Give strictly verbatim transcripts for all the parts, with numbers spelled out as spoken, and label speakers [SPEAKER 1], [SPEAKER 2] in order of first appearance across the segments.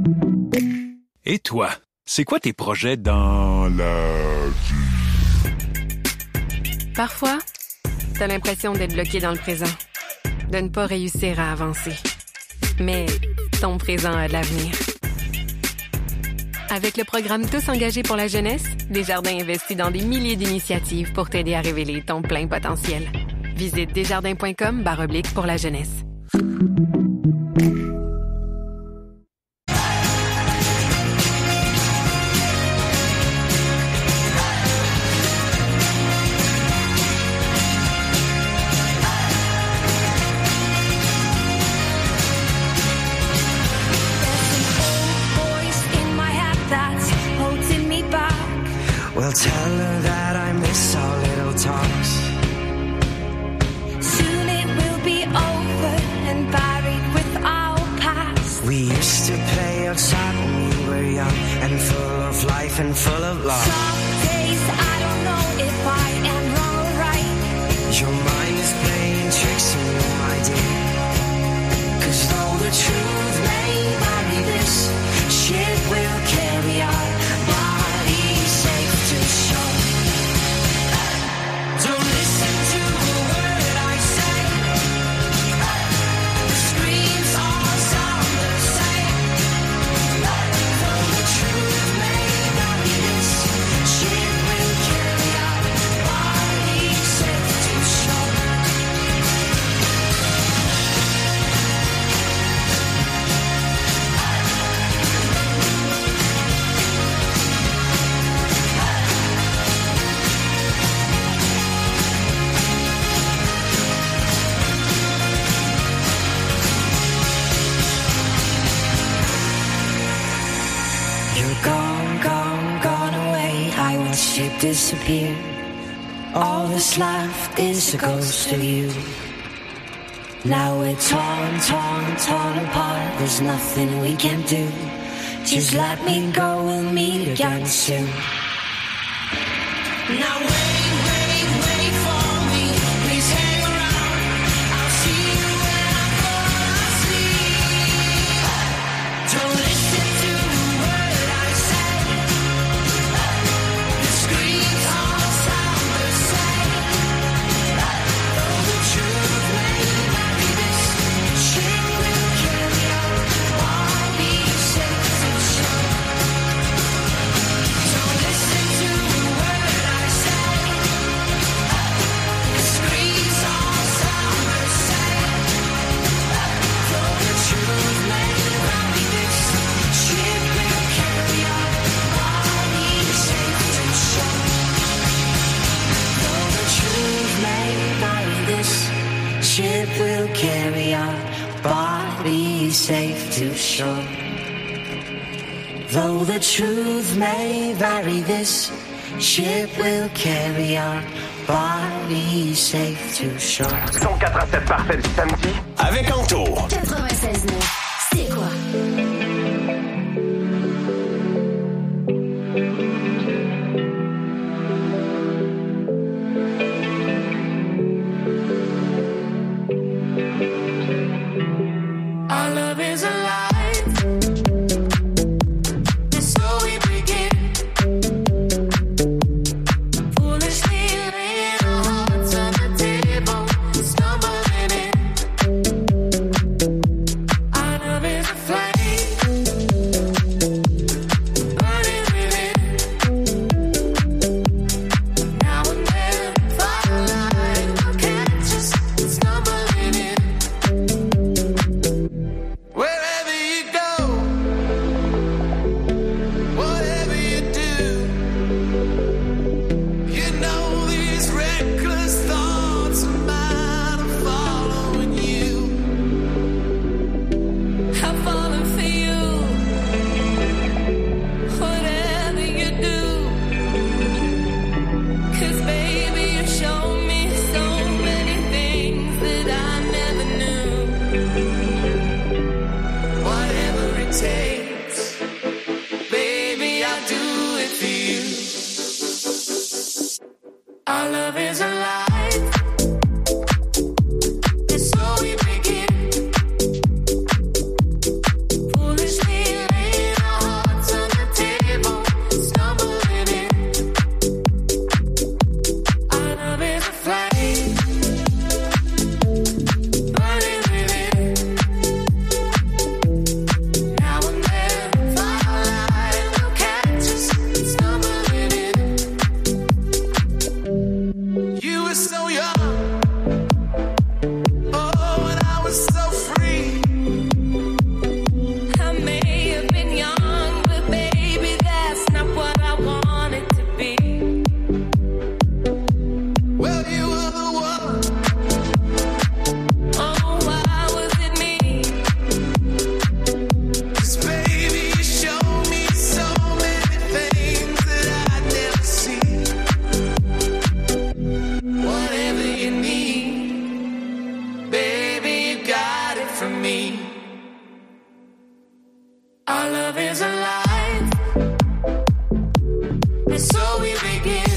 [SPEAKER 1] Et toi, c'est quoi tes projets dans la vie?
[SPEAKER 2] Parfois, t'as l'impression d'être bloqué dans le présent, de ne pas réussir à avancer. Mais ton présent a de l'avenir. Avec le programme Tous engagés pour la jeunesse, Desjardins investit dans des milliers d'initiatives pour t'aider à révéler ton plein potentiel. Visite desjardins.com barre oblique pour la jeunesse.
[SPEAKER 3] Well, tell her that I miss our little talks.
[SPEAKER 4] Soon it will be over and buried with our past.
[SPEAKER 3] We used to play outside when we were young and full of life and full of love.
[SPEAKER 4] Some days I don't know if I am wrong or right.
[SPEAKER 3] Your mind is playing tricks on you, my dear. Cause though the truth may vary, this ship will carry our bodies safe to shore. Don't listen to a word I say. The screams all sound the same. Though the truth may vary, this ship will carry our bodies safe to shore. You're gone, gone, gone away. I watched you disappear. All that's left is a ghost of you. Now we're torn, torn, torn apart. There's nothing we can do. Just let me go, we'll meet again soon. Now wait, wait, wait for me. Please hang around. I'll see you when I fall asleep. Don't listen to a word I say. The screams all sound the same. Though the truth may vary, this ship will carry our bodies safe to shore. Don't listen to a word I say. The screams all sound the same. Though the truth may vary, this ship will carry our bodies safe to shore. Though the truth may vary, this ship will carry our bodies safe to shore. Though the truth may vary, this ship will carry our bodies safe to shore.
[SPEAKER 5] cent quatre à sept parfait du samedi.
[SPEAKER 6] Avec Antour.
[SPEAKER 7] quatre-vingt-seize neuf, c'est quoi?
[SPEAKER 4] Our love is alive. And so we begin. Foolishly laying our hearts on the table, stumbling in. Our
[SPEAKER 3] love is alive, and so we begin.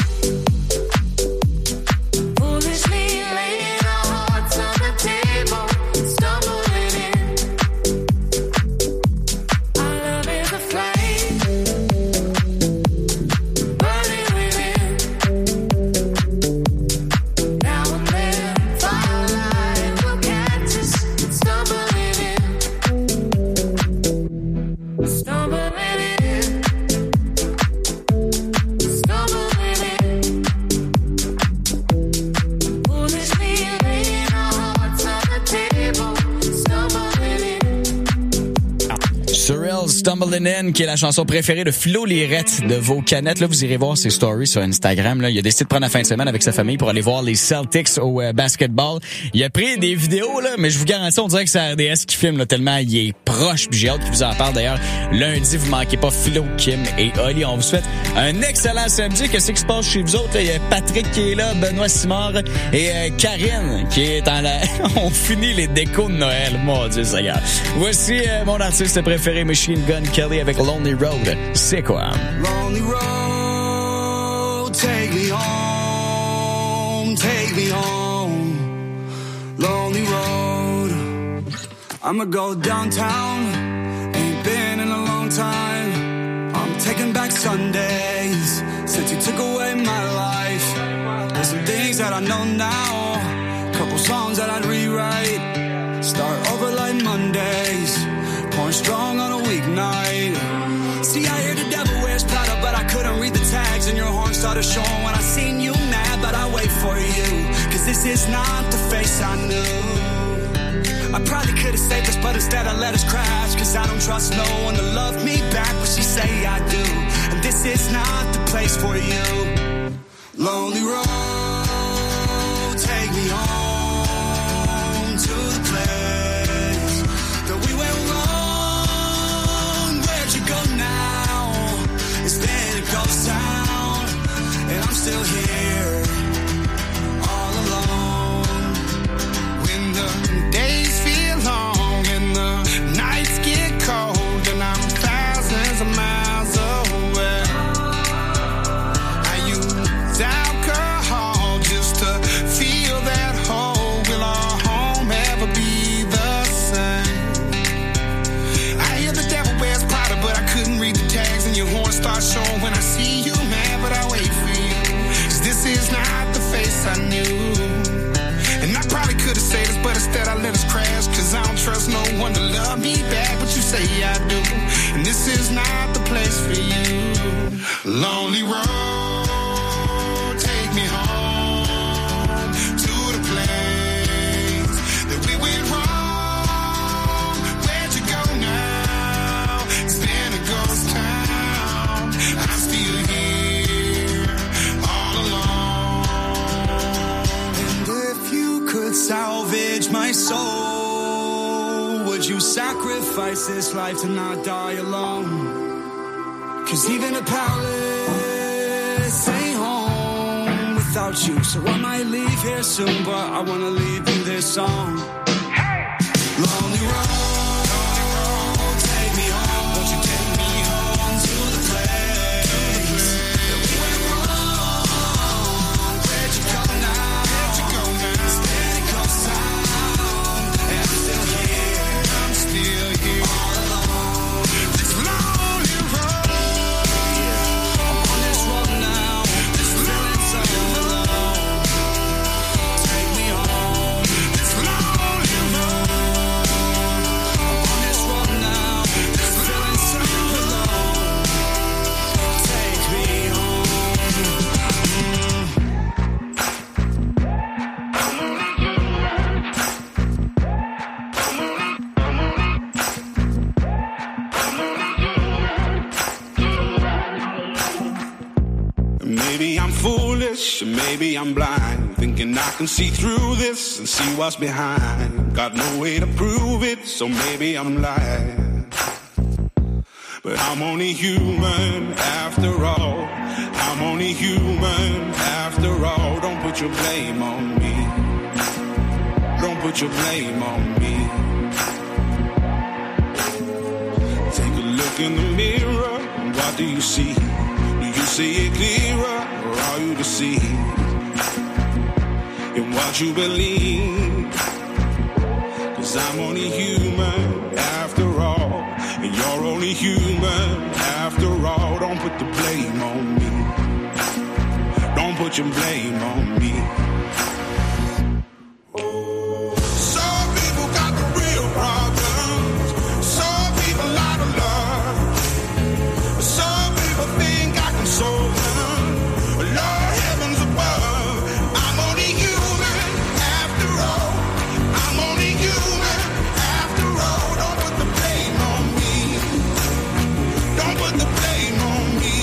[SPEAKER 3] Foolishly laying our hearts on the table, stumbling in. Our love is a flame, burning within. Now and then, firelight will catch us, stumbling in, stumbling in, stumbling in. Foolishly laying our hearts on the table, stumbling in.
[SPEAKER 6] Surreal Stumbling In, qui est la chanson préférée de Flo Lirette de vos canettes. Là, vous irez voir ses stories sur Instagram. Là, il a décidé de prendre la fin de semaine avec sa famille pour aller voir les Celtics au euh, basketball. Il a pris des vidéos, là, mais je vous garantis, on dirait que c'est R D S qui filme là, tellement il est proche. Puis j'ai hâte qu'il vous en parle. D'ailleurs, lundi, vous manquez pas Philo, Kim et Oli. On vous souhaite un excellent samedi. Qu'est-ce qui se passe chez vous autres? Là? Il y a Patrick qui est là, Benoît Simard et euh, Karine qui est en la... On finit les décos de Noël. Mon Dieu, ça gars. Voici euh, mon artiste préféré, Machine Gun Kelly avec Lonely Road. C'est quoi?
[SPEAKER 8] Lonely road, take me home, take me home. Lonely road, I'ma go downtown. Ain't been in a long time. I'm taking back Sundays since you took away my life. There's some things that I know now, couple songs that I'd rewrite. Start over like Mondays, pouring strong on a weeknight. See, I hear the devil wears Prada, but I couldn't read the tags, and your horn started showing when I seen you mad, but I wait for you, cause this is not the face I knew. I probably could've saved us, but instead I let us crash, cause I don't trust no one to love me back, but she say I do, and this is not the place for you. Lonely road, take me home to the place that we went wrong. Where'd you go now? It's been a ghost town, and I'm still here, all alone. When the days feel long and the nights get cold, and I'm thousands of miles away, I use alcohol just to feel that hole. Will our home ever be the same? I hear the devil wears Prada, but I couldn't read the tags, and your horn starts showing when I see you mad, but I wait for you, cause this is not the face I knew. And I probably could've said this, but instead I let us crash, cause I don't trust no one to love me back, but you say I do, and this is not the place for you. Lonely road, take me home to the place that we went wrong. Where'd you go now? It's been a ghost town, I'm still here, all alone. And if you could salvage my soul, would you sacrifice this life to not die alone? Cause even a palace ain't home without you, so I might leave here soon, but I wanna leave you this song. Lonely road, take me home. Won't you take me home to the place that we went wrong? Where'd you go now? Where'd you go now? It's been a ghost town, and I'm still here, I'm still here, all alone. This lonely road, I'm on this road now, this feeling so alone. Take me home, this lonely road. I'm on this road now, this feeling so alone. Take me home. Maybe I'm foolish, maybe I'm blind, thinking I can see through this and see what's behind. Got no way to prove it, so maybe I'm lying. But I'm only human after all. I'm only human after all. Don't put your blame on me. Don't put your blame on me. Take a look in the mirror, what do you see? Do you see it clearer, or are you deceived in what you believe? Cause I'm only human after all, and you're only human after all. Don't put the blame on me. Don't put your blame on me. Some people got the real problems. Some people out of love. Some people think I can solve them. Lord heavens above, I'm only human after all. I'm only human after all. Don't put the blame on me. Don't put the blame on me.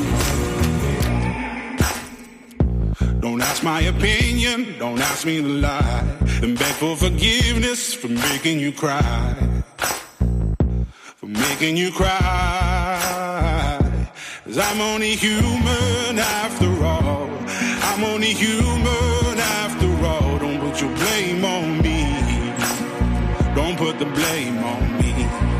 [SPEAKER 8] Don't ask my opinion, don't ask me to lie, and beg for forgiveness for making you cry, for making you cry. Cause I'm only human after all. I'm only human after all. Don't put your blame on me. Don't put the blame on me.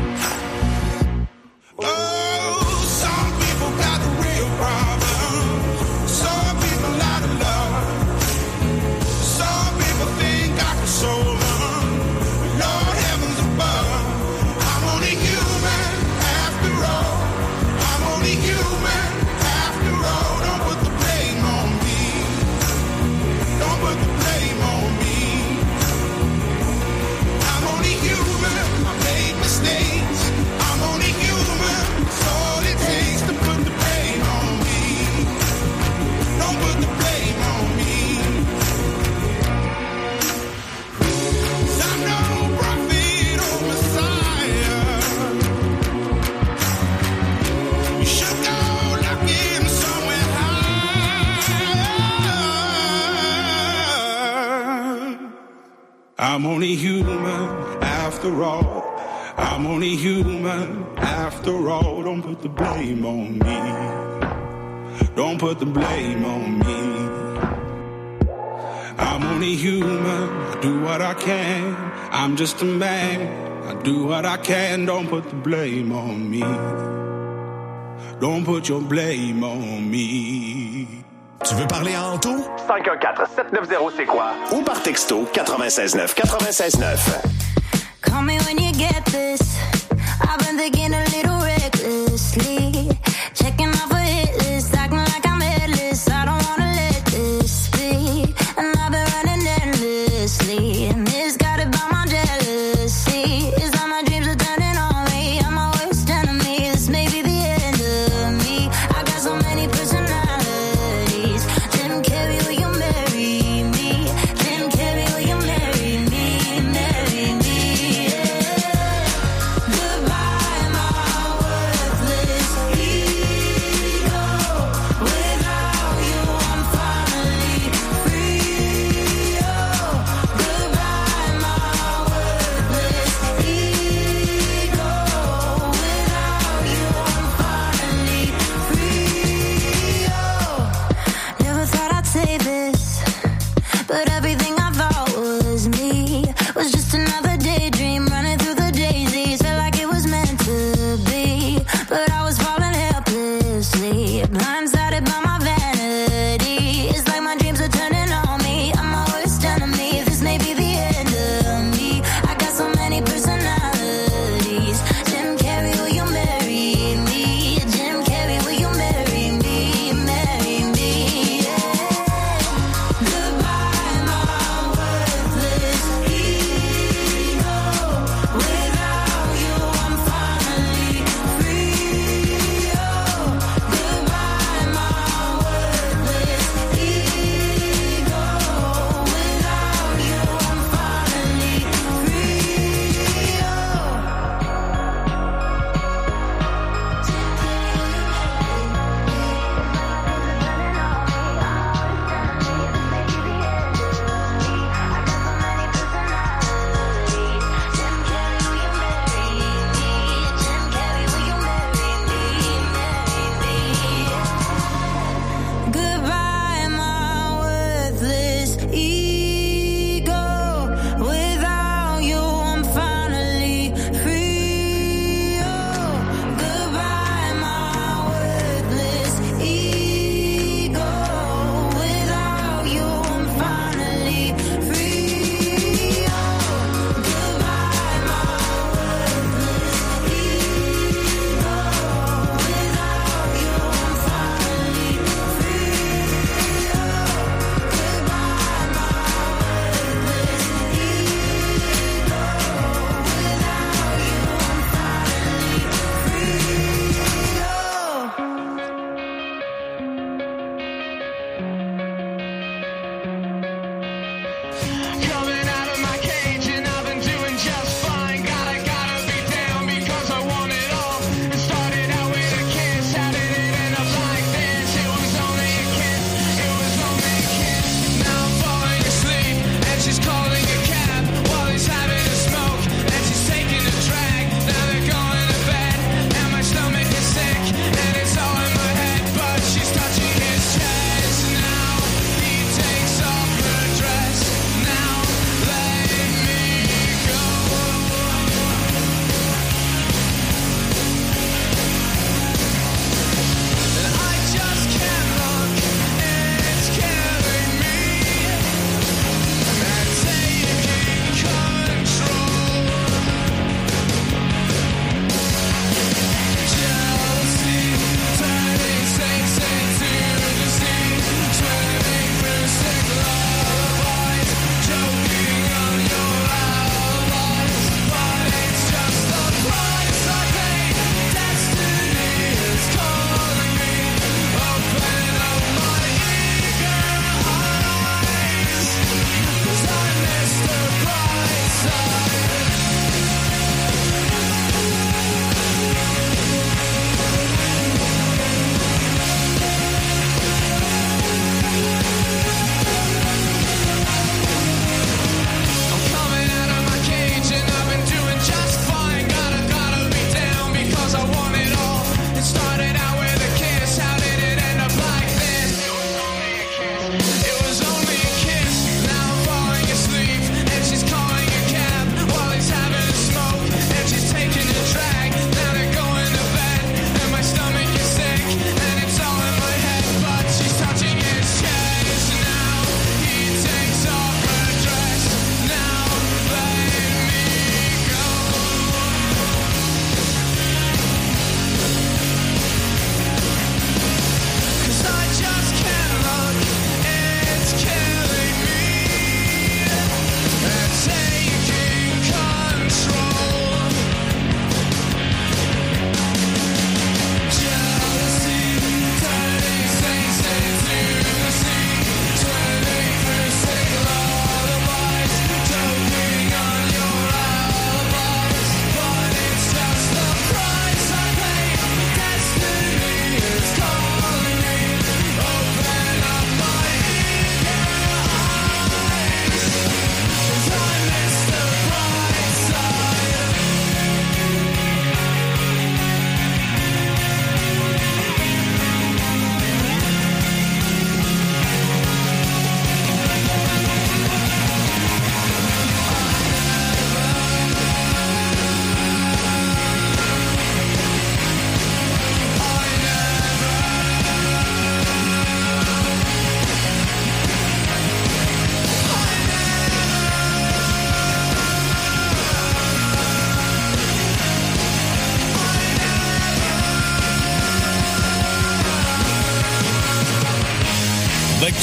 [SPEAKER 8] Oh, some people got the real problems. Some people out of love. Some people think I can solve them. Lord heavens above, I'm only human after all. I'm only human after all. Don't put the blame on me. Don't put the blame on me. I'm only human. I made mistakes. I'm only human. It's all it takes to put the blame on me. Don't put the blame on me. 'Cause I'm no prophet or Messiah. You should go looking somewhere higher. I'm only human after all. I'm only human after all. Don't put the blame on me. Don't put the blame on me. I'm only human. I do what I can. I'm just a man. I do what I can. Don't put the blame on me. Don't put your blame on me.
[SPEAKER 9] Tu veux parler en auto?
[SPEAKER 5] cinq un quatre sept neuf zéro, c'est quoi?
[SPEAKER 9] Ou par texto quatre-vingt-seize neuf quatre-vingt-seize neuf.
[SPEAKER 4] Call me when you get this. I've been thinking a little recklessly. Checking off a hit list, acting like I'm headless. I don't wanna let this be. And I've been running endlessly. And this got it by my jealousy. It's like my dreams are turning on me. I'm my worst enemy. This may be the end of me. I got so many personalities. Jim Carrey, will you marry me? Jim Carrey, will you marry me? Marry me, yeah. Goodbye, my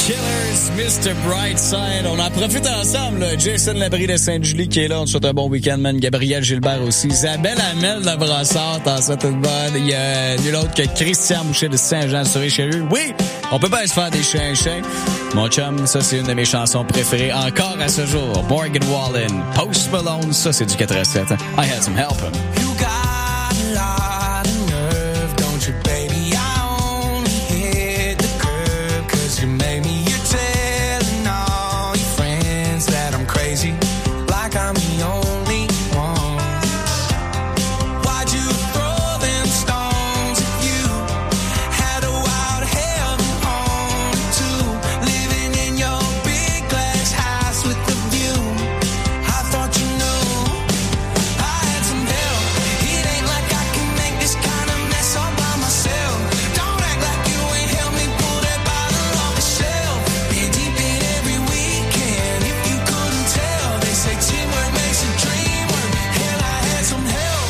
[SPEAKER 6] Killers, mister Brightside. On en profite ensemble, là. Jason Labrie de Sainte-Julie qui est là. On te souhaite un bon week-end, man. Gabriel Gilbert aussi. Isabelle Hamel de Brassard, t'en souhaite une bonne. Il y a nul autre que Christian Boucher de Saint-Jean-sur-Richelieu. Oui, on peut pas se faire des chiens-chiens. Mon chum, ça, c'est une de mes chansons préférées encore à ce jour. Morgan Wallen, Post Malone, ça, c'est du quatre à sept. I had some help.
[SPEAKER 8] You got a lot of nerve, don't you, baby? I only hit the curb 'cause you made me. You're telling all your friends that I'm crazy, like I'm the only one. Why'd you throw them stones if you had a wild heaven on too? Living in your big glass house with the view. I thought you knew I had some help. It ain't like I can make this kind of mess all by myself. Don't act like you ain't helped me pull that bottle off the shelf. Been deep in every weekend. If you couldn't tell, they say teamwork makes a dream work. Hell, I had some help.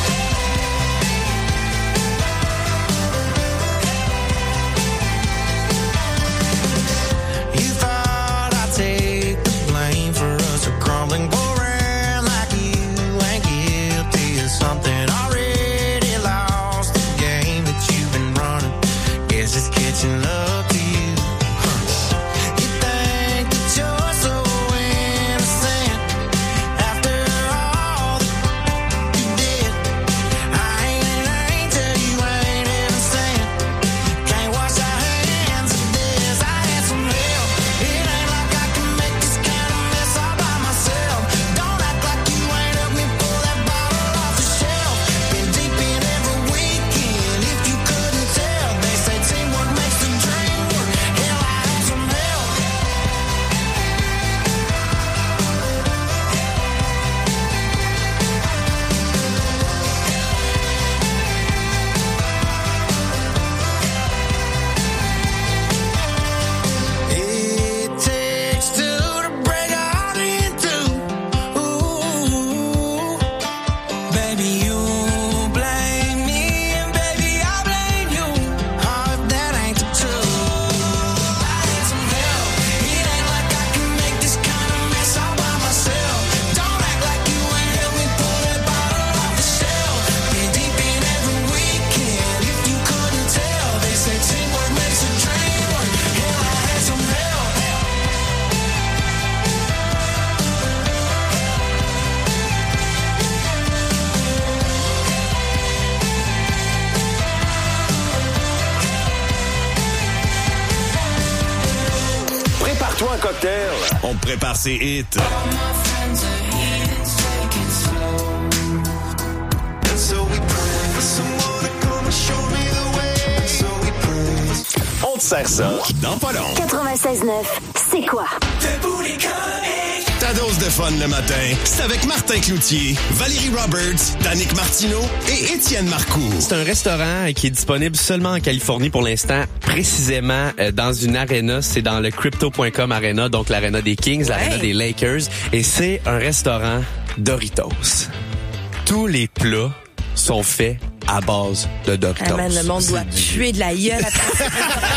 [SPEAKER 8] You thought I'd take the blame for us crumbling, boring like you ain't guilty of something. Already lost the game that you've been running. Guess it's catching up to you. Huh. You think that you're so innocent after all that you did. I ain't an angel, you ain't innocent. Can't wash our hands of this. I had some help. It ain't like I can make this kind of mess all by myself. Don't act like you ain't helped me pull that bottle off the shelf. Been deep in every weekend. If you couldn't tell, they say teamwork makes the dream work. Hell, I had some help. It takes two to break a heart in two. Ooh, baby, you blame me, and baby, I blame you. Oh, if that ain't the truth, I had some help. It ain't like I can make this kind of mess all by myself. Don't act like you ain't helped me pull that bottle off the shelf. Been deep in every weekend. If you couldn't tell, they say teamwork makes a dream work. Hell, I had some help.
[SPEAKER 9] Prépare-toi un cocktail. On prépare ses hits. On te sert ça dans pas long.
[SPEAKER 7] quatre-vingt-seize neuf, c'est quoi?
[SPEAKER 9] Ta dose de fun le matin, c'est avec Martin Cloutier, Valérie Roberts, Danick Martineau et Étienne Marcoux.
[SPEAKER 10] C'est un restaurant qui est disponible seulement en Californie pour l'instant, précisément euh, dans une arena. C'est dans le crypto point com arena, donc l'arena des Kings, l'arena des Lakers. Et c'est un restaurant Doritos. Tous les plats sont faits à base de Doritos.
[SPEAKER 11] Ah man, le monde doit tuer de la gueule après.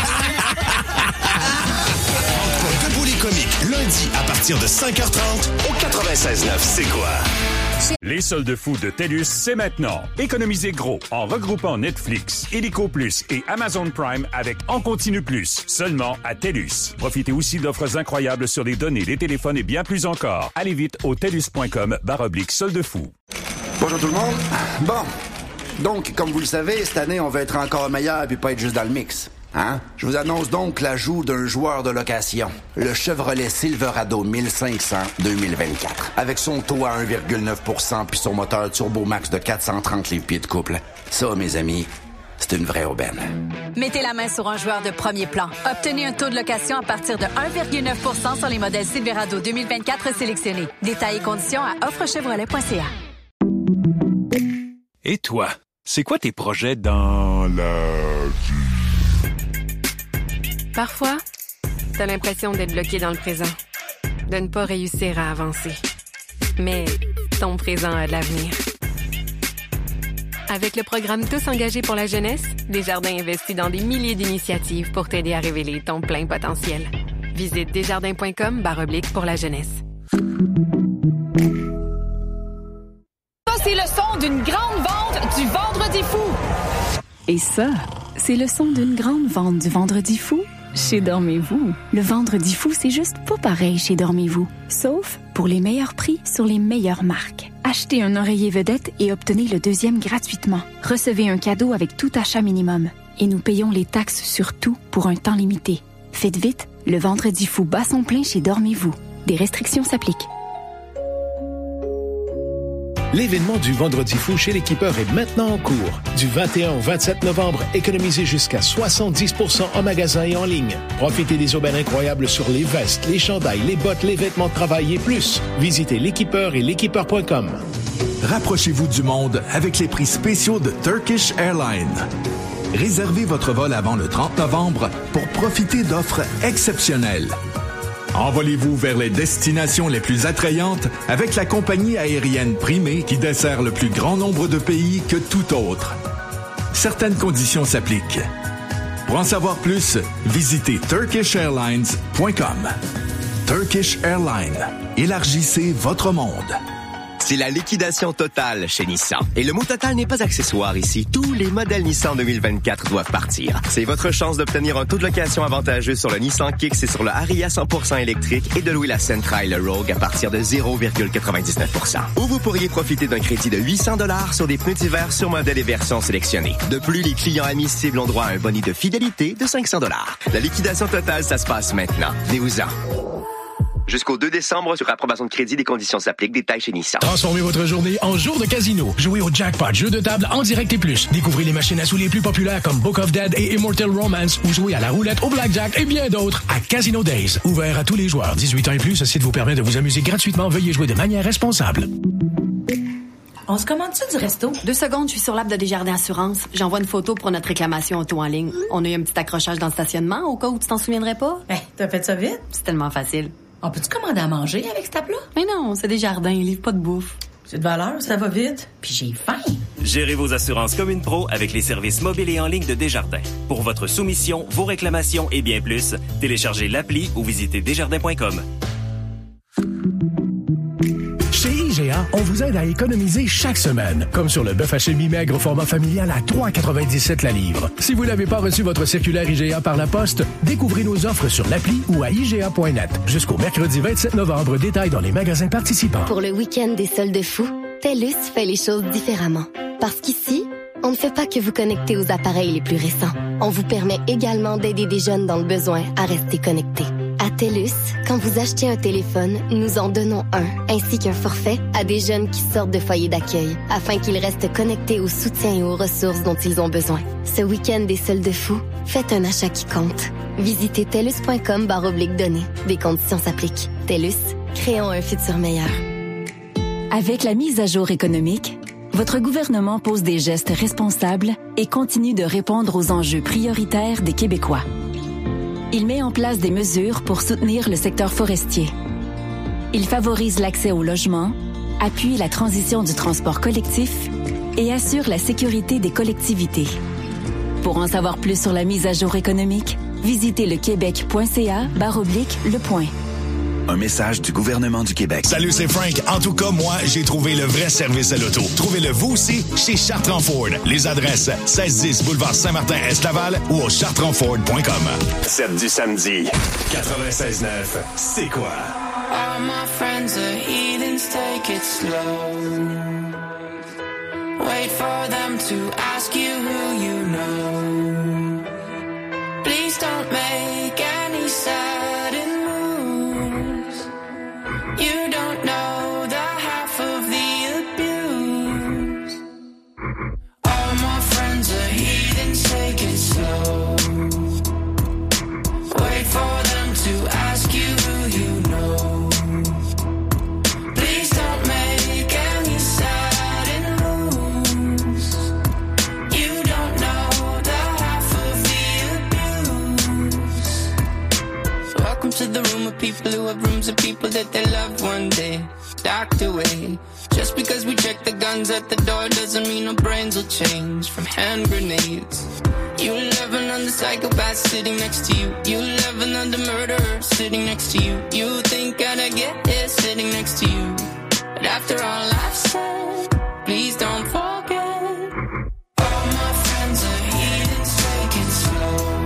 [SPEAKER 9] Debout les comiques, lundi à partir de cinq heures trente au quatre-vingt-seize neuf. C'est quoi?
[SPEAKER 1] Les soldes fous de TELUS, c'est maintenant. Économisez gros en regroupant Netflix, Illico Plus et Amazon Prime avec En Continu Plus, seulement à TELUS. Profitez aussi d'offres incroyables sur les données, les téléphones et bien plus encore. Allez vite au telus point com barre oblique soldes fous.
[SPEAKER 12] Bonjour tout le monde. Bon, donc, comme vous le savez, cette année, on va être encore meilleur et pas être juste dans le mix. Hein? Je vous annonce donc l'ajout d'un joueur de location, le Chevrolet Silverado mille cinq cents deux mille vingt-quatre. Avec son taux à un virgule neuf pour cent puis son moteur Turbo Max de quatre cent trente livres-pieds de couple. Ça, mes amis, c'est une vraie aubaine.
[SPEAKER 13] Mettez la main sur un joueur de premier plan. Obtenez un taux de location à partir de un virgule neuf pour cent sur les modèles Silverado deux mille vingt-quatre sélectionnés. Détails et conditions à offre chevrolet point c a.
[SPEAKER 1] Et toi, c'est quoi tes projets dans la...
[SPEAKER 2] Parfois, t'as l'impression d'être bloqué dans le présent, de ne pas réussir à avancer. Mais ton présent a de l'avenir. Avec le programme Tous engagés pour la jeunesse, Desjardins investit dans des milliers d'initiatives pour t'aider à révéler ton plein potentiel. Visite desjardins.com barre oblique pour la jeunesse.
[SPEAKER 14] Ça, c'est le son d'une grande vente du Vendredi fou.
[SPEAKER 15] Et ça, c'est le son d'une grande vente du Vendredi fou chez Dormez-vous. Le Vendredi fou, c'est juste pas pareil chez Dormez-vous. Sauf pour les meilleurs prix sur les meilleures marques. Achetez un oreiller vedette et obtenez le deuxième gratuitement. Recevez un cadeau avec tout achat minimum. Et nous payons les taxes sur tout pour un temps limité. Faites vite, le Vendredi fou bat son plein chez Dormez-vous. Des restrictions s'appliquent.
[SPEAKER 16] L'événement du Vendredi fou chez l'équipeur est maintenant en cours. Du vingt et un au vingt-sept novembre, économisez jusqu'à soixante-dix pour cent en magasin et en ligne. Profitez des aubaines incroyables sur les vestes, les chandails, les bottes, les vêtements de travail et plus. Visitez l'équipeur et l'équipeur point com.
[SPEAKER 17] Rapprochez-vous du monde avec les prix spéciaux de Turkish Airlines. Réservez votre vol avant le trente novembre pour profiter d'offres exceptionnelles. Envolez-vous vers les destinations les plus attrayantes avec la compagnie aérienne primée qui dessert le plus grand nombre de pays que tout autre. Certaines conditions s'appliquent. Pour en savoir plus, visitez turkish airlines point com. Turkish Airlines. Élargissez votre monde.
[SPEAKER 18] C'est la liquidation totale chez Nissan. Et le mot total n'est pas accessoire ici. Tous les modèles Nissan deux mille vingt-quatre doivent partir. C'est votre chance d'obtenir un taux de location avantageux sur le Nissan Kicks et sur le Ariya cent pour cent électrique et de louer la Sentra et le Rogue à partir de zéro virgule quatre-vingt-dix-neuf pour cent. Ou vous pourriez profiter d'un crédit de huit cents dollars sur des pneus d'hiver sur modèle et versions sélectionnées. De plus, les clients admissibles ont droit à un bonus de fidélité de cinq cents dollars. La liquidation totale, ça se passe maintenant. Venez-vous-en. Jusqu'au deux décembre, sur approbation de crédit, des conditions s'appliquent. Détails chez Nissan.
[SPEAKER 19] Transformez votre journée en jour de casino. Jouez au jackpot, jeu de table en direct et plus. Découvrez les machines à sous les plus populaires comme Book of Dead et Immortal Romance ou jouez à la roulette, au blackjack et bien d'autres à Casino Days. Ouvert à tous les joueurs. dix-huit ans et plus, ce site vous permet de vous amuser gratuitement. Veuillez jouer de manière responsable.
[SPEAKER 11] On se commande-tu du resto?
[SPEAKER 20] Deux secondes, je suis sur l'app de Desjardins Assurance. J'envoie une photo pour notre réclamation auto en ligne. On a eu un petit accrochage dans le stationnement au cas où tu t'en souviendrais pas.
[SPEAKER 11] Ben, t'as fait ça vite?
[SPEAKER 20] C'est tellement facile.
[SPEAKER 11] On peut-tu commander à manger avec cette app-là?
[SPEAKER 20] Mais non, c'est Desjardins, ils livrent pas de bouffe.
[SPEAKER 11] C'est de valeur, ça va vite. Puis j'ai faim.
[SPEAKER 21] Gérez vos assurances comme une pro avec les services mobiles et en ligne de Desjardins. Pour votre soumission, vos réclamations et bien plus, téléchargez l'appli ou visitez desjardins point com.
[SPEAKER 19] Chez I G A, on vous aide à économiser chaque semaine, comme sur le bœuf haché mi-maigre format familial à trois quatre-vingt-dix-sept la livre. Si vous n'avez pas reçu votre circulaire I G A par la poste, découvrez nos offres sur l'appli ou à I G A point net. Jusqu'au mercredi vingt-sept novembre, détail dans les magasins participants.
[SPEAKER 22] Pour le week-end des soldes fous, TELUS fait les choses différemment. Parce qu'ici, on ne fait pas que vous connecter aux appareils les plus récents. On vous permet également d'aider des jeunes dans le besoin à rester connectés. À TELUS, quand vous achetez un téléphone, nous en donnons un, ainsi qu'un forfait à des jeunes qui sortent de foyers d'accueil, afin qu'ils restent connectés au soutien et aux ressources dont ils ont besoin. Ce week-end des soldes fous, faites un achat qui compte. Visitez telus point com barre oblique données. Des conditions s'appliquent. TELUS, créons un futur meilleur.
[SPEAKER 15] Avec la mise à jour économique, votre gouvernement pose des gestes responsables et continue de répondre aux enjeux prioritaires des Québécois. Il met en place des mesures pour soutenir le secteur forestier. Il favorise l'accès au logement, appuie la transition du transport collectif et assure la sécurité des collectivités. Pour en savoir plus sur la mise à jour économique, visitez le québec point c a barre oblique le point.
[SPEAKER 23] Un message du gouvernement du Québec.
[SPEAKER 24] Salut, c'est Frank. En tout cas, moi, j'ai trouvé le vrai service à l'auto. Trouvez-le vous aussi chez Chartrand Ford. Les adresses seize dix Boulevard Saint-Martin-Est Laval ou au chartrand ford point com.
[SPEAKER 1] Celle du samedi. quatre-vingt-seize neuf, c'est quoi?
[SPEAKER 3] All my friends are heathens, take it slow. Wait for them to ask you who you know. Please don't make any sudden moves. You don't know the half of the abuse. All my friends are heathens, take it slow. Wait for them to ask you who you know. Please don't make any sudden moves. You don't know the half of the abuse. Welcome to the room of people who have rooms of people that they love one day docked away. Just because we check the guns at the door doesn't mean our brains will change from hand grenades. You live and another psychopath sitting next to you. You love another murderer sitting next to you. You think I'd get here sitting next to you. But after all I've said, please don't forget. All my friends are heathens, take it slow.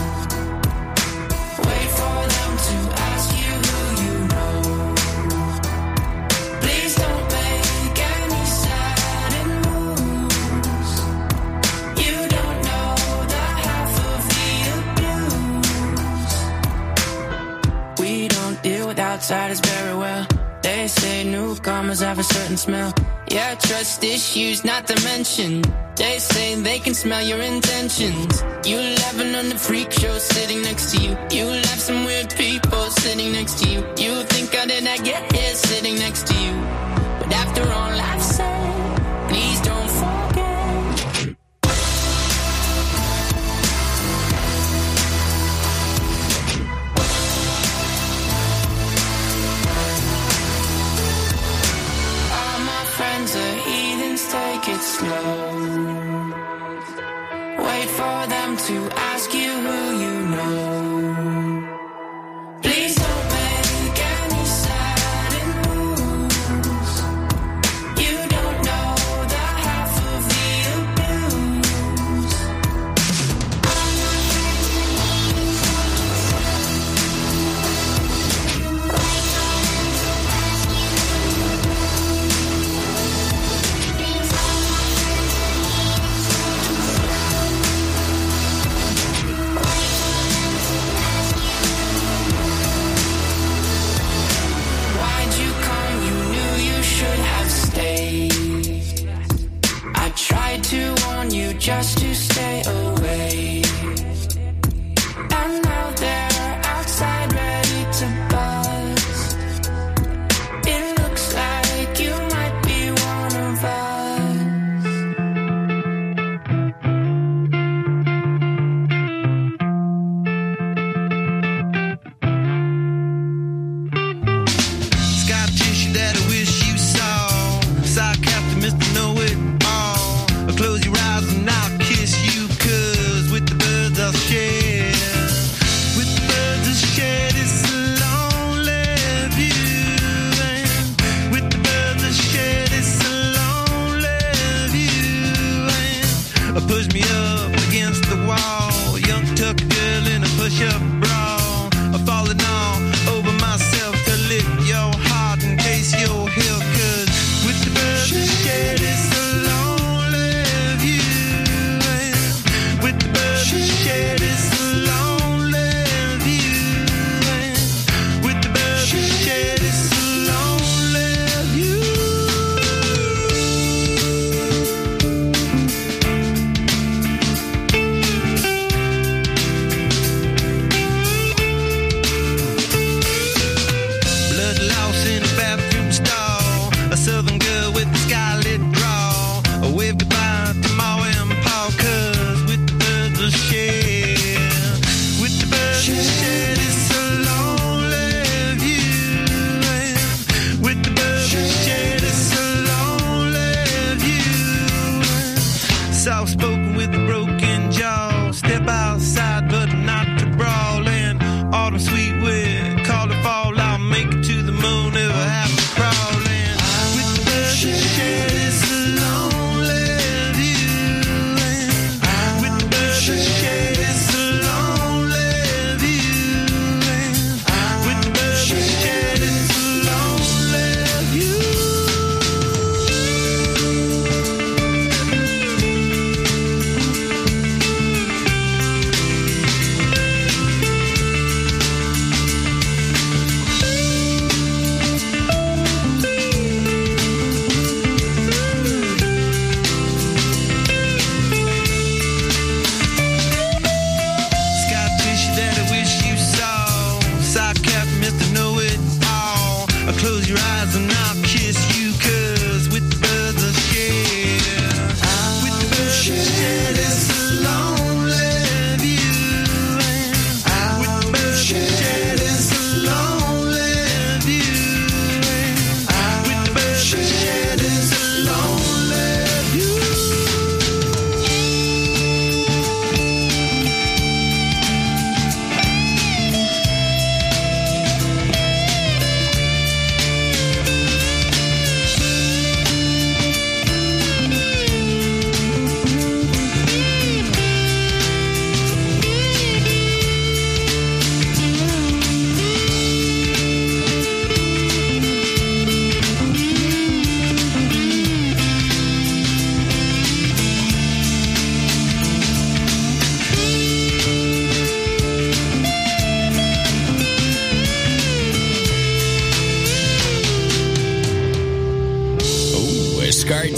[SPEAKER 3] Wait for them to ask you who you know. Please don't make any sudden moves. You don't know the half of the abuse. We don't deal with outsiders very well. They say newcomers have a certain smell. Yeah, trust issues not to mention. They say they can smell your intentions. You laughing on the freak show sitting next to you. You laugh some weird people sitting next to you. You think how did I get here sitting next to you? But after all I've said, please don't forget. Friends are heathens, take it slow. Wait for them to ask you who you know. Please don't make any sudden moves. You don't know the half of the abuse. I tried to warn you just to stay away. And now they're outside ready to buzz. It looks like you might be one of us.
[SPEAKER 4] Scar tissue that I wish you saw. Sarcastic Mister Know-It-All. Close your eyes and I'll kiss you, 'cause with the birds I'll share. With the birds I'll share this lonely view. And with the birds I'll share this lonely view. And push me up against the wall. Young tuck girl in a push-up bra. Falling all over myself to lick your heart in case you're here. 'Cause with the birds I'll share this lonely view. And with the birds I'll share this lonely view. And with the birds I'll share this lonely view. Blood loss in a bathroom stall. A southern girl with a scarlet draw. A wave goodbye to Ma and Pa, 'cause with the birds I'll share. With the birds I'll share this lonely view. And with the birds I'll share this lonely view. Soft spoken with a broken jaw. Step outside but not to brawl. And autumn sweet wind, call it fall. I'll make it to the moon if I have to crawl. And with the birds I'll share this lonely view. And with the birds I'll share this lonely view. And with the birds I'll share this lonely view. Scar tissue that I wish you saw. Sarcastic Mister Know-It-All. Close your eyes and I'll kiss you, 'cause with the birds I'll share. With the birds I'll share this lonely view. And with the birds I'll share this lonely view. And with the birds I'll share this lonely view.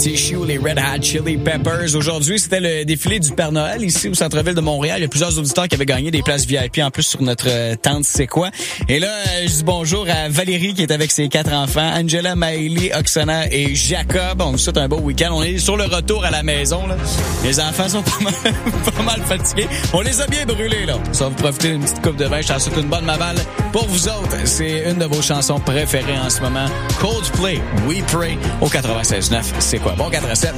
[SPEAKER 5] Tissue, les Red Hot Chili Peppers. Aujourd'hui, c'était le défilé du Père Noël ici au centre-ville de Montréal. Il y a plusieurs auditeurs qui avaient gagné des places V I P en plus sur notre euh, tente C'est quoi. Et là, euh, je dis bonjour à Valérie qui est avec ses quatre enfants, Angela, Maëlie, Oksana et Jacob. On vous souhaite un beau week-end. On est sur le retour à la maison, là. Les enfants sont pas mal, pas mal fatigués. On les a bien brûlés, là. Ça va vous profiter d'une petite coupe de vin. Je t'en souhaite une bonne maval. Pour vous autres, c'est une de vos chansons préférées en ce moment. Coldplay, We Pray, au quatre-vingt-seize neuf. C'est quoi? Bon quatre à sept.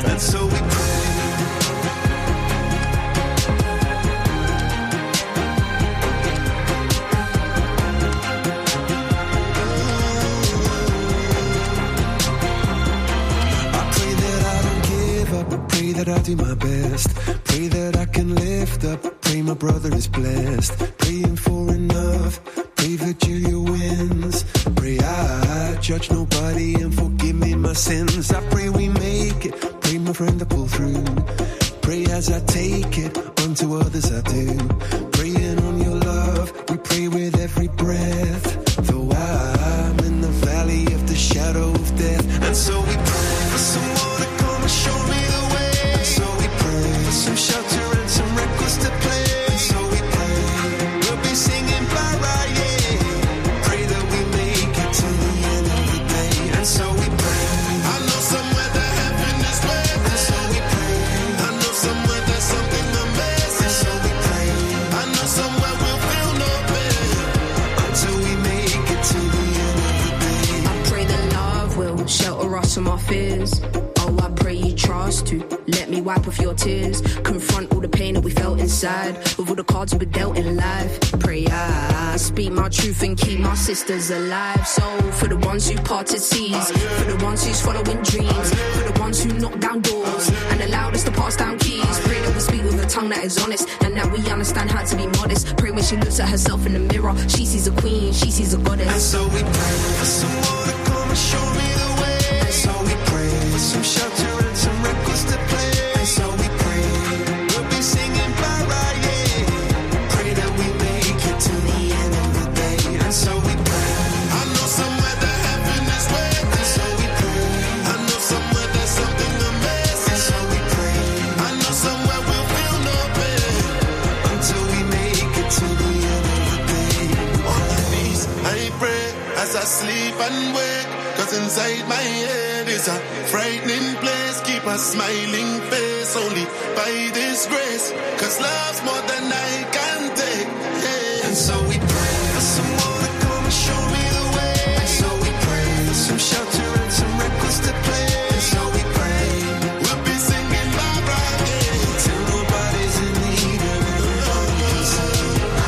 [SPEAKER 6] That I do my best, pray that I can lift up, pray my brother is blessed, praying for enough, pray that Julia wins, pray I judge nobody and forgive me my sins, I pray we make it, pray my friend to pull through, pray as I take it, unto others I do, praying on your love, we pray with every breath, though I'm in the valley of the shadow of death, and so we pray for someone to come and show me the way. So we pray for some shelter and some records to play. So we pray we'll be singing para, yeah. Pray that we make it to the end of the day. And so we pray. I know somewhere that heaven is waiting. And so we pray. I know somewhere there's something amazing. And so we pray. I know somewhere we'll feel no pain until we make it to the end of the day.
[SPEAKER 7] I pray that love will shelter us from our fears. Oh, I pray you trust to let me wipe off your tears. Confront all the pain that we felt inside with all the cards we were dealt in life. Pray I speak my truth and keep my sisters alive. So for the ones who parted seas, for the ones who's following dreams, for the ones who knock down doors and allowed us to pass down keys. Pray that we speak with a tongue that is honest and that we understand how to be modest. Pray when she looks at herself in the mirror, she sees a queen, she sees a goddess.
[SPEAKER 6] And so we pray for someone to come and show me the way. And so we pray for some shelter and some records to play. And so we pray we'll be singing para, yeah. Pray that we make it to the end of the day. And so we pray. I know somewhere that heaven is waiting. And so we pray. I know somewhere there's something amazing. And so we pray. I know somewhere we'll feel no pain until we make it to the end of the day. On my knees I pray as I sleep and wake. Cause inside my head is a frightening place. Keep a smiling face only by this grace. Cause love's more than I can take, yeah. And so we pray for someone to come and show me the way. And so we pray for some shelter and some records to play. And so we pray we'll be singing bye bye, yeah. Till nobody's in need and nobody can say.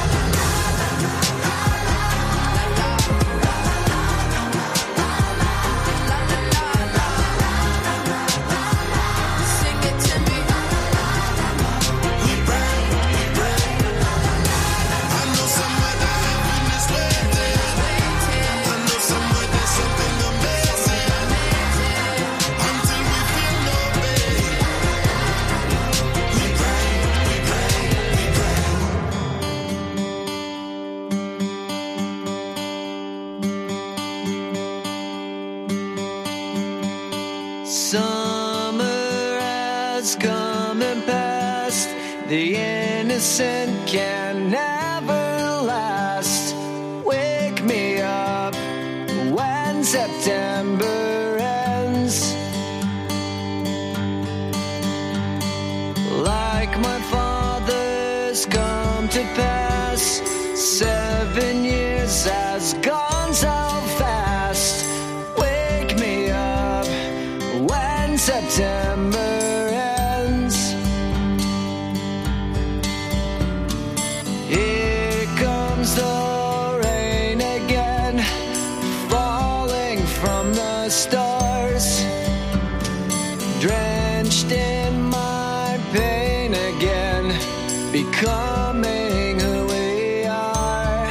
[SPEAKER 6] Summer has come and passed. The innocent can never last. Wake me up when September ends. Like my father's come to pass. Seven years has gone so fast. Wake me up when September ends. Here comes the rain again, falling from the stars, drenched in my pain again, becoming who we are.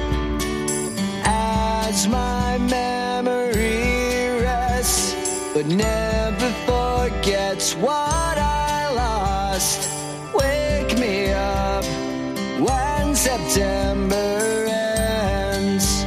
[SPEAKER 6] As my memory rests, but never forgets what I lost. Wake me up when September ends.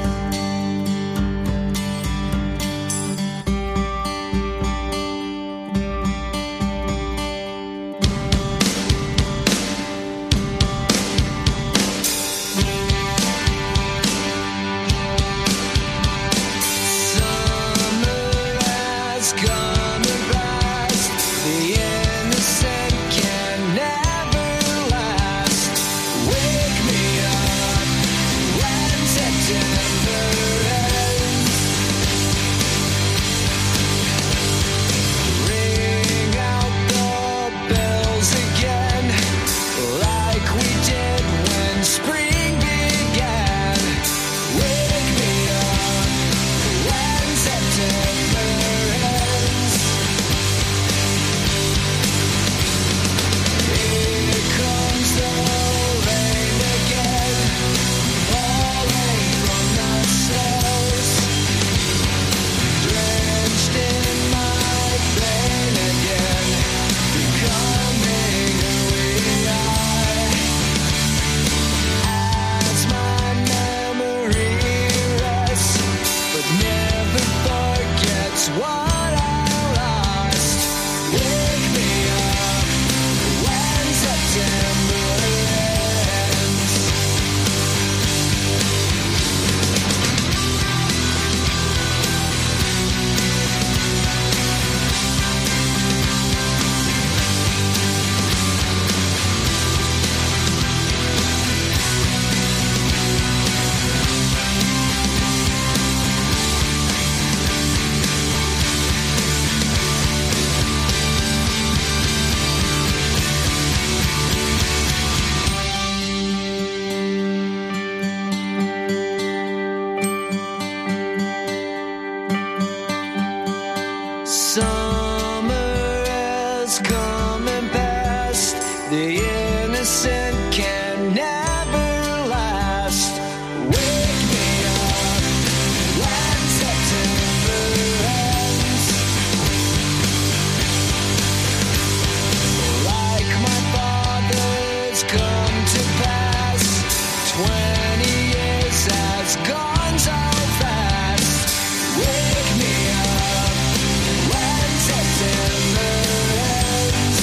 [SPEAKER 6] come to pass. Twenty years has gone so fast. Wake me up when September ends.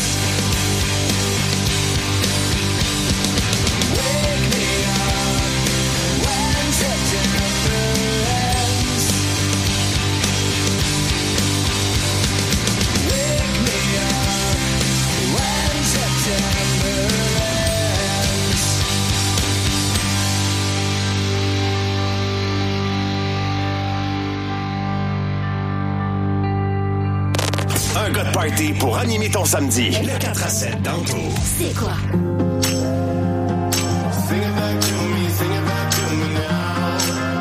[SPEAKER 6] Wake me up when September ends. Wake me up when September ends.
[SPEAKER 8] Un gars de party pour animer ton samedi. Le quatre à sept dans le tour.
[SPEAKER 22] C'est quoi?
[SPEAKER 6] Sing it back to me, sing it back to me now.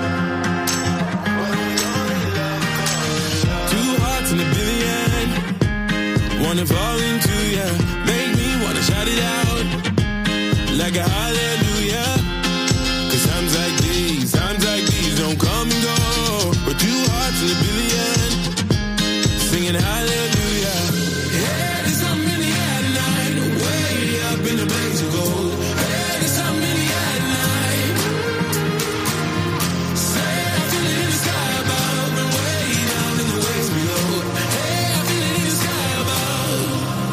[SPEAKER 9] Two hearts in a billion. Wanna fall into ya. Make me wanna shout it out. Like a hallelujah. Cause times like these, times like these don't come and go. But two hearts in a billion. Singing hallelujah. Yeah, there's something in the air tonight. Way up in the blaze of gold. Yeah, there's something in the air tonight. Say I feel it in the sky above and way down in the waves below. Hey, I feel it in the sky above.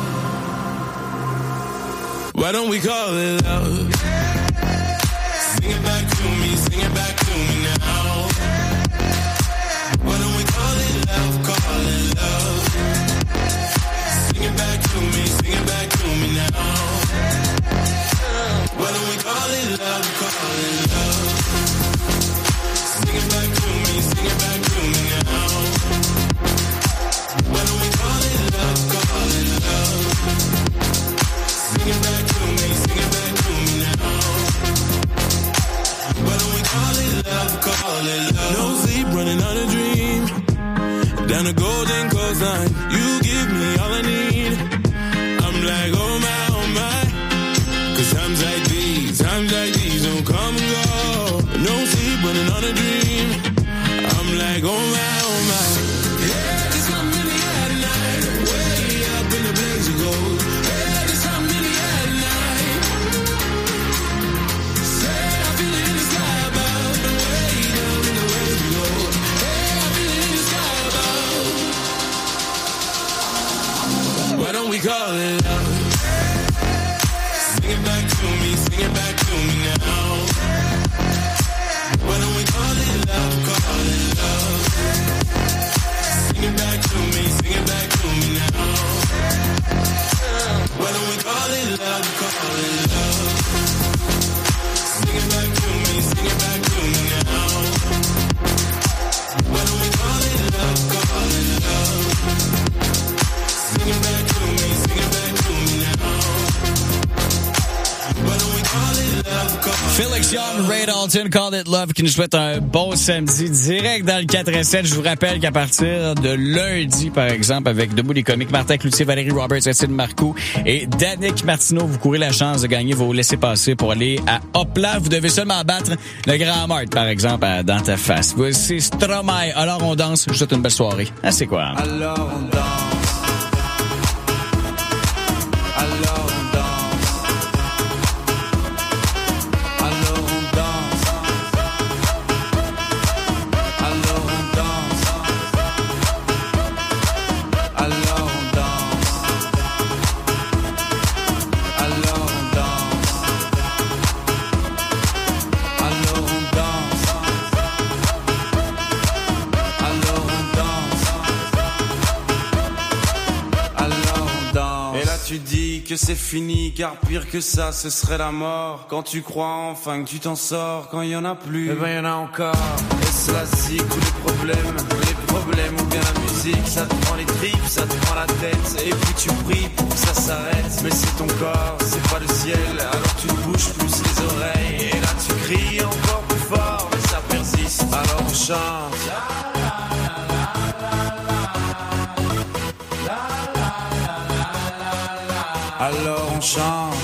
[SPEAKER 9] Why don't we call it love? Sing it back to me, sing it back to me now. Why don't we call it love, call it love. Sing it back to me, sing it back to me now. Why don't we call it love, call it love. Sing it back to me, sing it back to me now. Why don't we call it love, call it love. Sing it back to me, sing it back to me now. Why don't we call it love, call it love. No sleep, running on a dream. Down the golden coastline, you give me all I need. I'm like, oh my, oh my. Cause times like these, times like these don't come and go. No sleep, running on a dream. I'm like, oh my, oh my. Yeah, there's something in the air tonight. Way up in the blaze of gold. Yeah, there's something in the air tonight. Say I feel it in the sky above and way down in the waves below. Hey, I feel it in the sky above. Why don't we call it love? Sing it back to me, sing it back to me now. Why don't we call it love, call it love. Sing it back to me, sing it back to me now. Why don't we call it love, call it love. Sing it back to me, sing it back to me now. Why don't we call it love, call it love. Sing it back to me, sing it back to me now. Why don't we call it love, call it love.
[SPEAKER 5] Felix Young, Ray Dalton, Call It Love, qui nous souhaite un bon samedi direct dans le quatre à sept. Je vous rappelle qu'à partir de lundi, par exemple, avec Debout les comiques, Martin Cloutier, Valérie Roberts, Étienne Marcoux et Danick Martineau, vous courez la chance de gagner vos laissez-passer pour aller à Hopla. Vous devez seulement battre le Grand Mart, par exemple, à Dans ta face. Voici Stromae. Alors on danse. Je vous souhaite une belle soirée. Ah, c'est quoi?
[SPEAKER 9] Alors on danse. Alors on danse. Alors on danse. Alors on danse. Alors on danse. Alors on danse. Alors on danse. Alors on danse. Alors on danse. Et là tu dis que c'est fini, car pire que ça, ce serait la mort. Quand tu crois enfin que tu t'en sors, quand il y en a plus, eh ben y en a encore. Est-ce la zik ou les problèmes? Les problèmes ou bien la musique, ça te prend les tripes, ça te prend la tête. Et puis tu pries pour que ça s'arrête. Mais c'est ton corps, c'est pas le ciel. Alors tu te bouges plus les oreilles. Et là tu cries encore plus fort, mais ça persiste. Alors on chante. Alors on chante.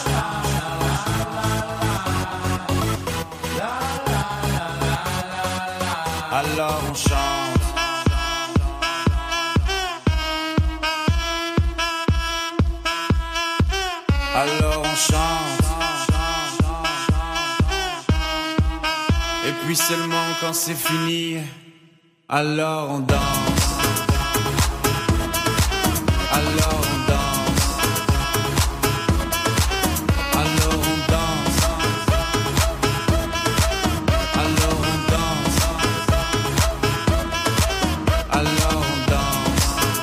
[SPEAKER 9] Alors on chante. Alors on chante.
[SPEAKER 2] Et puis seulement quand c'est fini, alors on danse. Alors on danse. Alors on danse. Alors on danse. Alors on danse.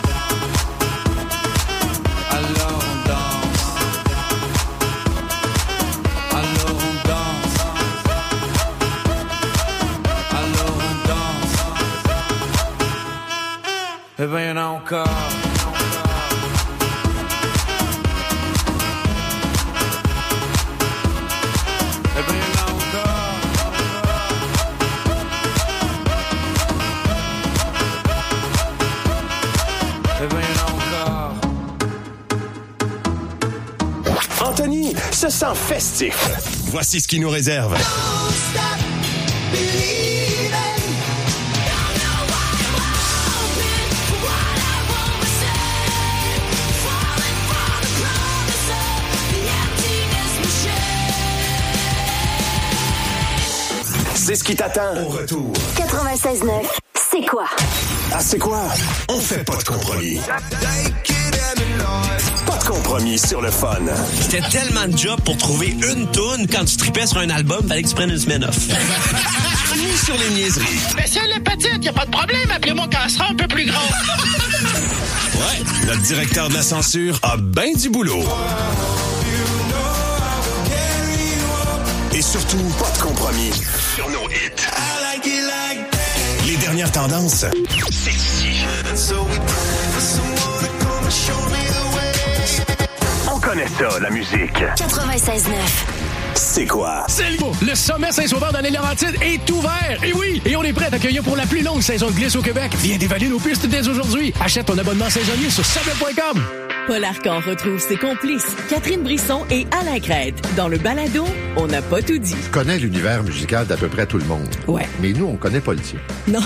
[SPEAKER 2] Alors on danse. Alors on danse. Alors on danse. Eh ben y'en a encore. Eh ben y'en a encore. Eh ben y'en a encore.
[SPEAKER 8] Anthony se sent festif. Voici ce qu'il nous réserve. C'est ce qui t'attend au retour.
[SPEAKER 22] quatre-vingt-seize neuf, c'est quoi?
[SPEAKER 8] Ah, c'est quoi? On fait pas de compromis. Pas de compromis sur le fun.
[SPEAKER 10] C'était tellement de job pour trouver une toune quand tu tripais sur un album, fallait que tu prennes une semaine off. Ni sur les niaiseries.
[SPEAKER 12] Mais si elle est petite, y a pas de problème, appelez-moi quand elle sera un peu plus grande.
[SPEAKER 8] Ouais, notre directeur de la censure a ben du boulot. Et surtout, pas de compromis sur nos hits. Les dernières tendances, c'est ici. On connaît ça, la musique.
[SPEAKER 22] quatre-vingt-seize neuf.
[SPEAKER 8] C'est quoi?
[SPEAKER 19] C'est le, le sommet Saint-Sauveur dans les Laurentides est ouvert. Et oui, et on est prêt à t'accueillir pour la plus longue saison de glisse au Québec. Viens dévaler nos pistes dès aujourd'hui. Achète ton abonnement saisonnier sur subway point com.
[SPEAKER 13] Paul Arcan retrouve ses complices, Catherine Brisson et Alain Crête. Dans le balado, on n'a pas tout dit.
[SPEAKER 25] Je connais l'univers musical d'à peu près tout le monde.
[SPEAKER 26] Ouais.
[SPEAKER 25] Mais nous, on connaît pas le tien.
[SPEAKER 26] Non.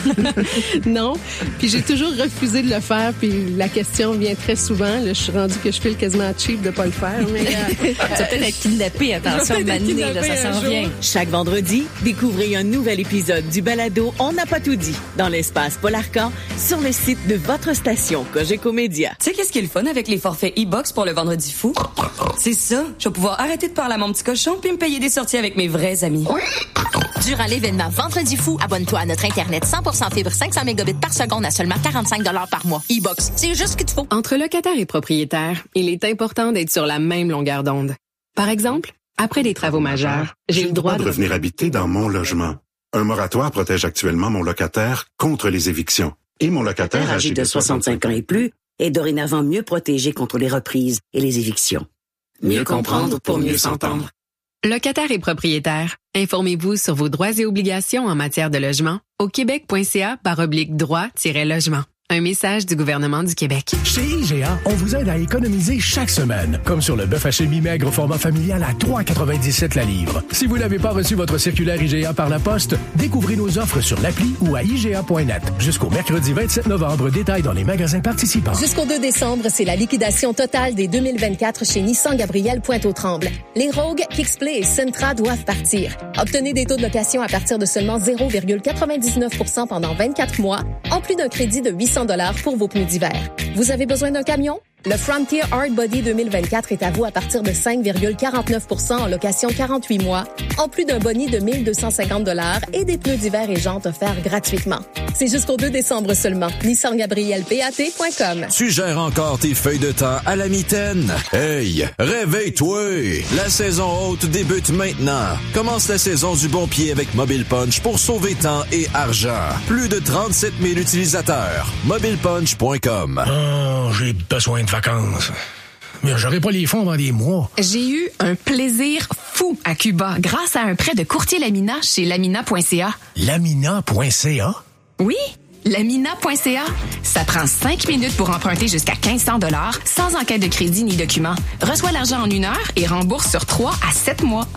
[SPEAKER 26] Non. Puis j'ai toujours refusé de le faire. Puis la question vient très souvent. Là, je suis rendue que je file quasiment cheap de pas le faire. Mais euh,
[SPEAKER 11] tu vas peut-être être kidnappé, attention,
[SPEAKER 26] Je vais peut-être être
[SPEAKER 11] Mané, là, ça
[SPEAKER 26] kidnappée
[SPEAKER 11] s'en
[SPEAKER 26] un
[SPEAKER 11] vient.
[SPEAKER 26] jour.
[SPEAKER 13] Chaque vendredi, découvrez un nouvel épisode du balado On n'a pas tout dit dans l'espace Paul Arcan sur le site de votre station Cogeco Média.
[SPEAKER 27] Tu sais qu'est-ce qui est le fun avec les forfaits e-box pour le vendredi fou? C'est ça. Je vais pouvoir arrêter de parler à mon petit cochon puis me payer des sorties avec mes vrais amis.
[SPEAKER 28] Durant l'événement Vendredi fou, abonne-toi à notre Internet cent pour cent fibre cinq cents mégabits par seconde à seulement quarante-cinq dollars par mois. E-box, c'est juste ce qu'il te faut.
[SPEAKER 26] entre locataire et propriétaire, il est important d'être sur la même longueur d'onde. Par exemple, après des travaux majeurs, j'ai le droit de
[SPEAKER 29] revenir habiter dans mon logement. Un moratoire protège actuellement mon locataire contre les évictions. Et mon locataire
[SPEAKER 30] âgé de soixante-cinq ans et plus est dorénavant mieux protégé contre les reprises et les évictions. Mieux comprendre pour mieux s'entendre.
[SPEAKER 26] Locataire et propriétaire, informez-vous sur vos droits et obligations en matière de logement au québec.ca barre oblique droit-logement. Un message du gouvernement du Québec.
[SPEAKER 19] Chez I G A, on vous aide à économiser chaque semaine, comme sur le bœuf haché mi-maigre format familial à trois quatre-vingt-dix-sept la livre. Si vous n'avez pas reçu votre circulaire I G A par la poste, découvrez nos offres sur l'appli ou à I G A point net. Jusqu'au mercredi vingt-sept novembre, détail dans les magasins participants.
[SPEAKER 31] Jusqu'au deux décembre, c'est la liquidation totale des deux mille vingt-quatre chez Nissan Gabriel Pointe-aux-Trembles. Les Rogue, Kixplay et Sentra doivent partir. Obtenez des taux de location à partir de seulement zéro virgule quatre-vingt-dix-neuf pour cent pendant vingt-quatre mois, en plus d'un crédit de huit cents dollars pour vos pneus d'hiver. Vous avez besoin d'un camion? Le Frontier Hard Body deux mille vingt-quatre est à vous à partir de cinq virgule quarante-neuf pour cent en location quarante-huit mois, en plus d'un boni de mille deux cent cinquante dollars et des pneus d'hiver et jantes offerts gratuitement. C'est jusqu'au deux décembre seulement. Nissan Gabriel P A T point com.
[SPEAKER 32] Tu gères encore tes feuilles de temps à la mitaine? Hey, réveille-toi! La saison haute débute maintenant. Commence la saison du bon pied avec Mobile Punch pour sauver temps et argent. Plus de trente-sept mille utilisateurs. mobile punch point com.
[SPEAKER 19] Oh, j'ai besoin de vacances. Mais j'aurai pas les fonds dans des mois.
[SPEAKER 33] J'ai eu un plaisir fou à Cuba grâce à un prêt de courtier Lamina chez lamina point c a.
[SPEAKER 19] lamina point c a?
[SPEAKER 33] Oui, lamina point c a. Ça prend cinq minutes pour emprunter jusqu'à quinze cents dollars sans enquête de crédit ni document. Reçois l'argent en une heure et rembourse sur trois à sept mois.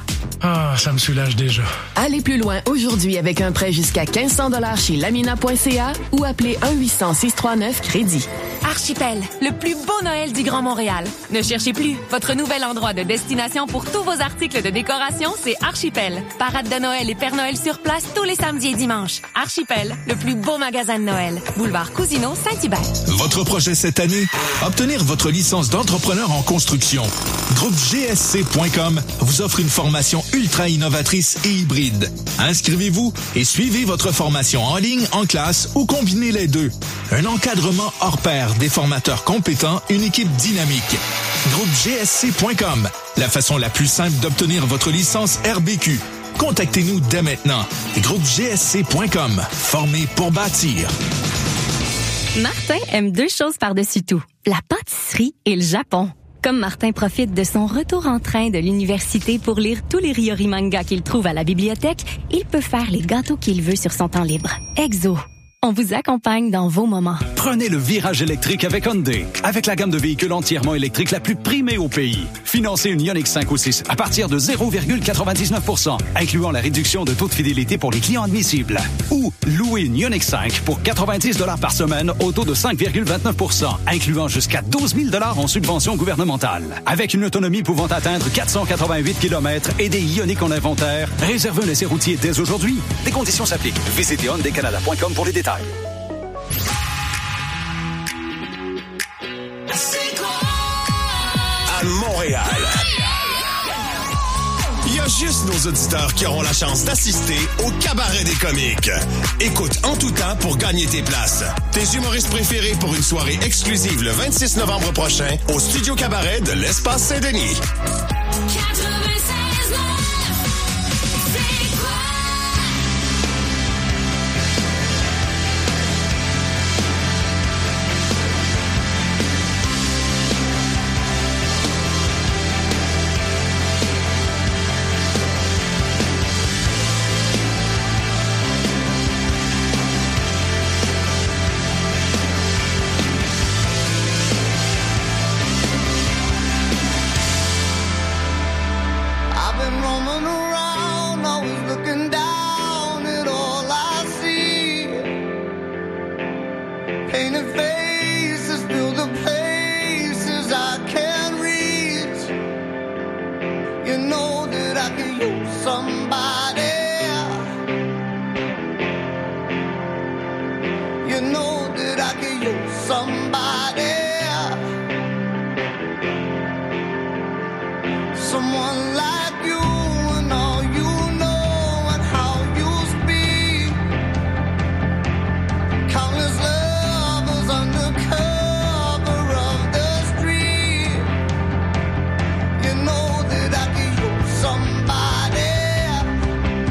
[SPEAKER 19] Ah, ça me soulage déjà.
[SPEAKER 1] Allez plus loin aujourd'hui avec un prêt jusqu'à quinze cents dollars chez lamina point c a ou appelez un huit cents six cent trente-neuf crédit.
[SPEAKER 33] Archipel, le plus beau Noël du Grand Montréal. Ne cherchez plus. Votre nouvel endroit de destination pour tous vos articles de décoration, c'est Archipel. Parade de Noël et Père Noël sur place tous les samedis et dimanches. Archipel, le plus beau magasin de Noël. Boulevard Cousineau, Saint-Hubert.
[SPEAKER 3] Votre projet cette année? Obtenir votre licence d'entrepreneur en construction. Groupe G S C point com vous offre une formation ultra innovatrice et hybride. Inscrivez-vous et suivez votre formation en ligne, en classe ou combinez les deux. Un encadrement hors pair, des formateurs compétents, une équipe dynamique. Groupe G S C point com, la façon la plus simple d'obtenir votre licence R B Q. Contactez-nous dès maintenant. Groupe G S C point com, formé pour bâtir.
[SPEAKER 4] Martin aime deux choses par-dessus tout, la pâtisserie et le Japon. Comme Martin profite de son retour en train de l'université pour lire tous les Ryori mangas qu'il trouve à la bibliothèque, il peut faire les gâteaux qu'il veut sur son temps libre. Exo. On vous accompagne dans vos moments.
[SPEAKER 7] Prenez le virage électrique avec Hyundai. Avec la gamme de véhicules entièrement électriques la plus primée au pays. Financez une Ioniq cinq ou six à partir de zéro virgule quatre-vingt-dix-neuf pour cent, incluant la réduction de taux de fidélité pour les clients admissibles. Ou louez une Ioniq cinq pour quatre-vingt-dix dollars par semaine au taux de cinq virgule vingt-neuf pour cent, incluant jusqu'à douze mille dollars en subvention gouvernementale. Avec une autonomie pouvant atteindre quatre cent quatre-vingt-huit kilomètres et des Ioniq en inventaire, réservez un essai routier dès aujourd'hui. Des conditions s'appliquent. Visitez hyundai canada point com pour les détails.
[SPEAKER 8] À Montréal, il y a juste nos auditeurs qui auront la chance d'assister au Cabaret des comiques. Écoute en tout temps pour gagner tes places. Tes humoristes préférés pour une soirée exclusive le vingt-six novembre prochain au Studio Cabaret de l'Espace Saint-Denis.
[SPEAKER 6] Somebody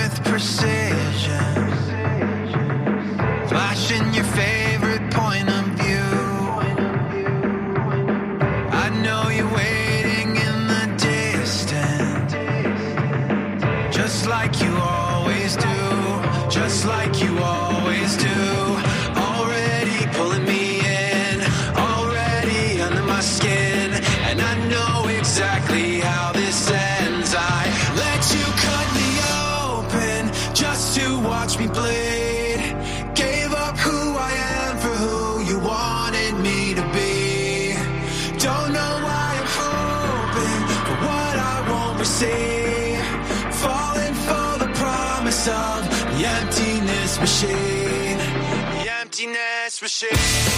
[SPEAKER 6] with precision, flashing your favorite point of view. I know you're waiting in the distance, just like you always do, just like you always do. Already pulling me in, already under my skin, and I know exactly how this ends. I let you cut me open just to watch me bleed. Gave up who I am for who you wanted me to be. Don't know why I'm hoping for what I won't receive. Falling for the promise of the emptiness machine. The emptiness machine.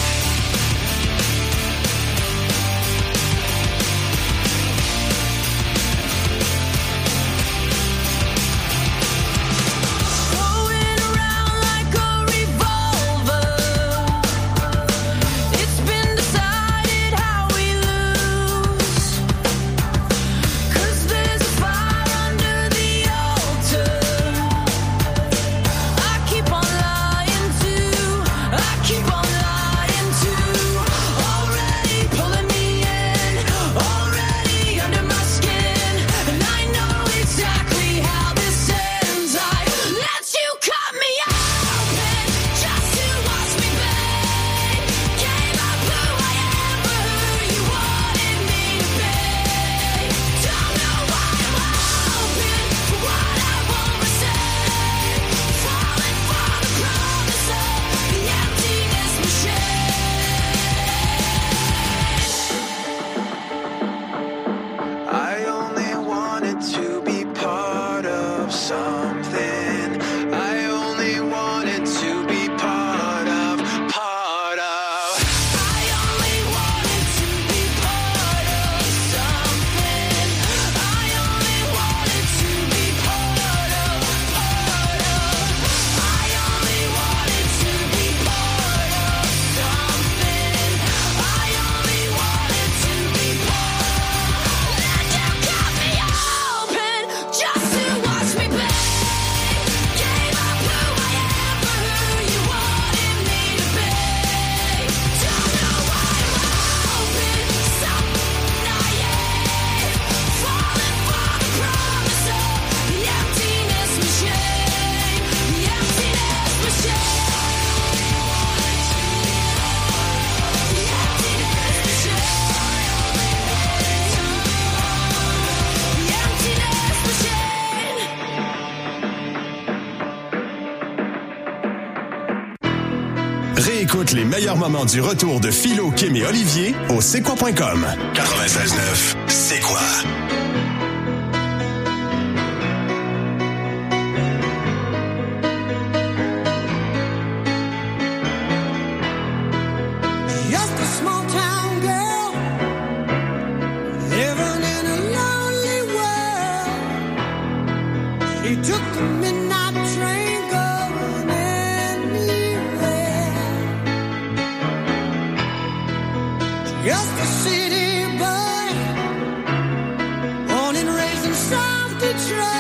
[SPEAKER 8] Réécoute les meilleurs moments du retour de Philo, Kim et Olivier au c'est quoi point com. quatre-vingt-seize neuf, c'est quoi?
[SPEAKER 6] Just a small town girl living in a lonely world. She took the midnight train going anywhere. Just a city boy, born and raised in South Detroit.